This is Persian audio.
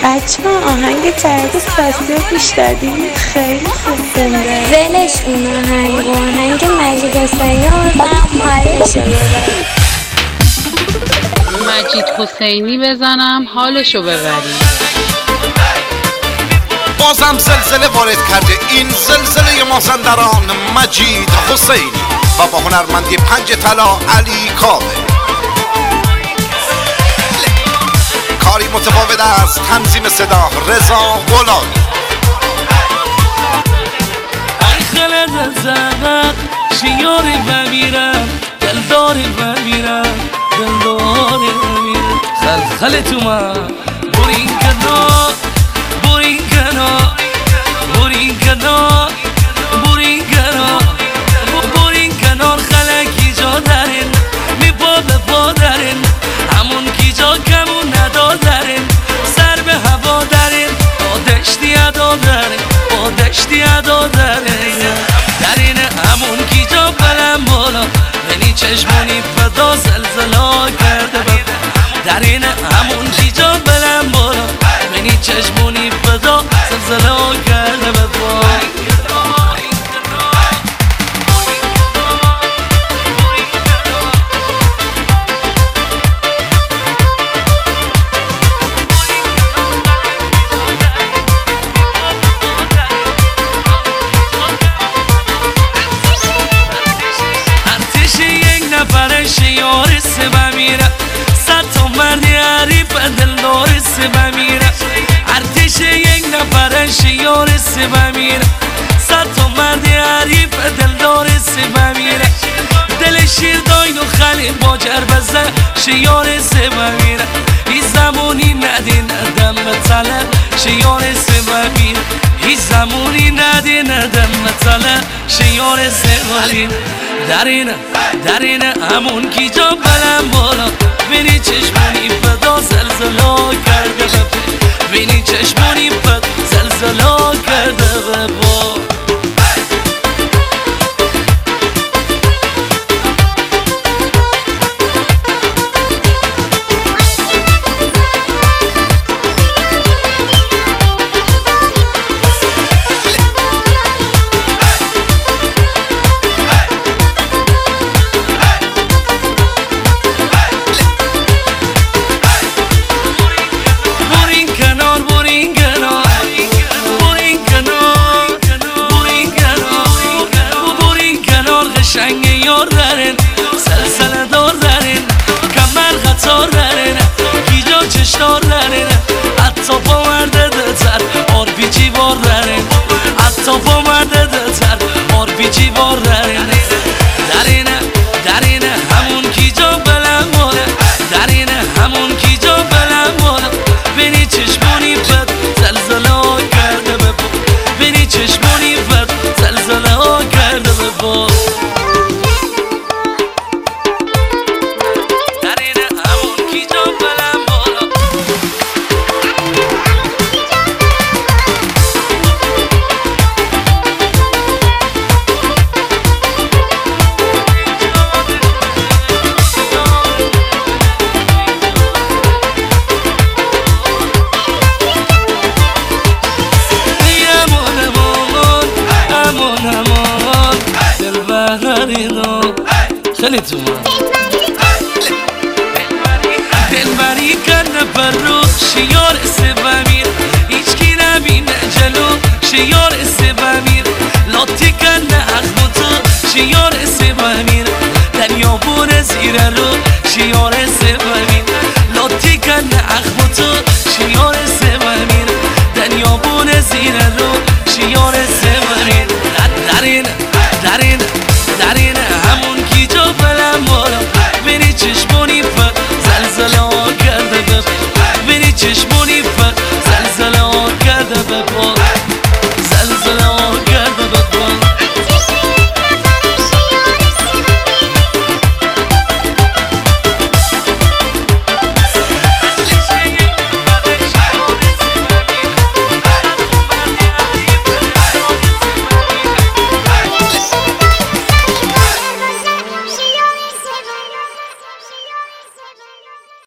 بچه آهنگ جدید فضیلو پیش دادیم خیلی خوب خونده. ولش اون آهنگ مجید حسینی مجید حسینی بزنم حالشو ببریم. بازم زلزله وارد کرده، این زلزله مازندران مجید حسینی و با هنرمندی 5 طلا علی کاوه. کاری متفاوت از تنظیم صدا رضا غلامی. خلد زغر شیاری بمیرم دلداری بمیرم دلداری بمیرم خلخل تو من برین کنار برین کنار برین کنار برین کنار برین کنار خلکی جا دارین می پا به پا دارین همون کی جا کمون ندادارین سر به هوا دارین آدشتی ادا دارین آدشتی ادا دارین دارین همون کی جا بلند بالا منی چشمونی فدا زلزلا کرده دارین همون کی جا بلند بالا منی چشمونی فدا زلزلا کرده شیار سبا میره صد تا مردی عریف دلدار سبا میره ارتش یک نفر شیار سبا میره صد تا مردی عریف دلدار سبا میره دل شیر داین و خلی با جربزه شیار سبا میره هیچ زمانی ندین دم مثلا شیار سبا میره هیچ زمانی ندین دم مثلا شیار سبا میره دارین همون کی جا بلند بالا بینی چشمونی فدا زلزلا کرده بینی چشمونی فدا زلزلا کرده با سلسله دار دارین کمر خطار دارین گیجا چشتار دارین حتی پا مرده دتر آر بی جیوار دارین حتی پا مرده دتر آر بی جیوار دارین دارین همون گیجا بلند باله دارین همون گیجا بلند باله بینی چشمونی بد زلزله کرده ببا بینی چشمونی بد زلزله کرده ببا خیلی تو من دلبری کرده بر رو شیار سبمیر هیچ کی نبینه جلو شیار سبمیر لاتی کرده از تو شیار سبمیر